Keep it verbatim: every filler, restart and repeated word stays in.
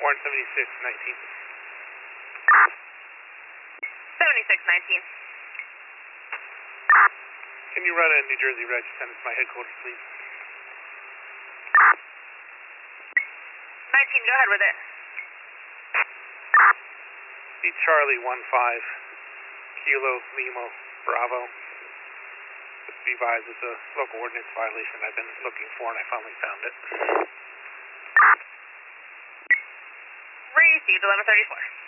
one seventy-six nineteen. seventy-six nineteen. Can you run a New Jersey Reg, send it to my headquarters, please? nineteen, go ahead with it. Be Charlie one five, Kilo Limo Bravo. Be advised, it's a local ordinance violation I've been looking for and I finally found it. Received eleven thirty-four.